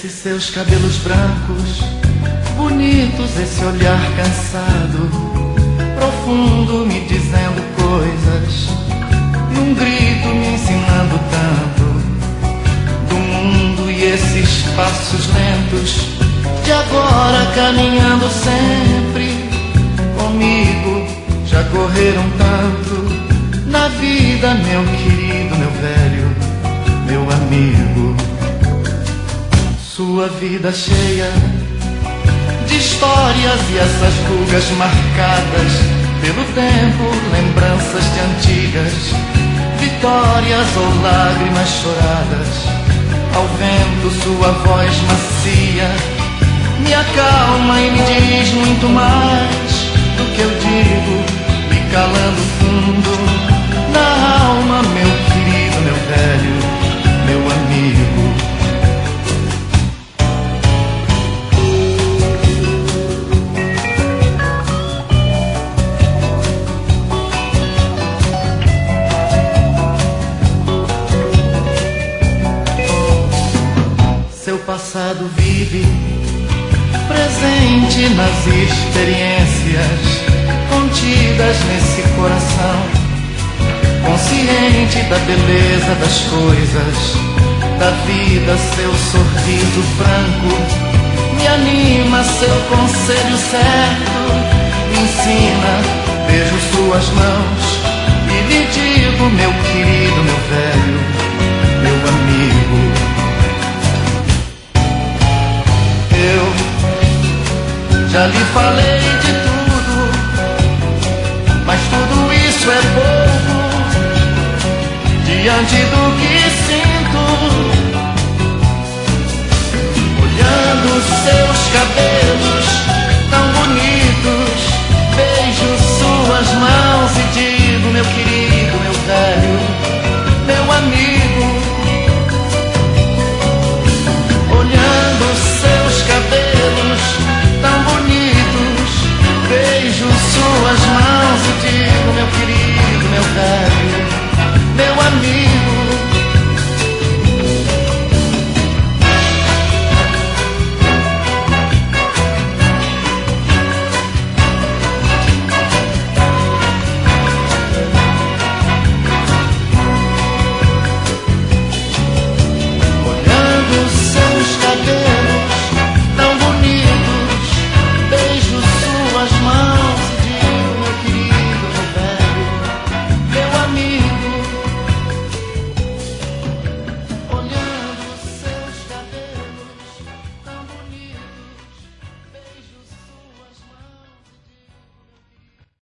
Esses seus cabelos brancos, bonitos, esse olhar cansado, profundo, me dizendo coisas, num grito me ensinando tanto do mundo, e esses passos lentos de agora caminhando sempre comigo, já correram tanto na vida, meu querido, meu velho, meu amigo. Sua vida cheia de histórias e essas rugas marcadas pelo tempo, lembranças de antigas vitórias ou lágrimas choradas. Ao vento sua voz macia me acalma e me diz muito mais do que eu digo, me calando fundo na alma, meu querido, meu velho, meu amigo. Seu passado vive presente nas experiências contidas nesse coração, consciente da beleza das coisas, da vida. Seu sorriso franco me anima, seu conselho certo me ensina. Beijo suas mãos e lhe digo, meu querido, meu velho, meu amigo. Eu já lhe falei de tudo, mas tudo isso é pouco diante do que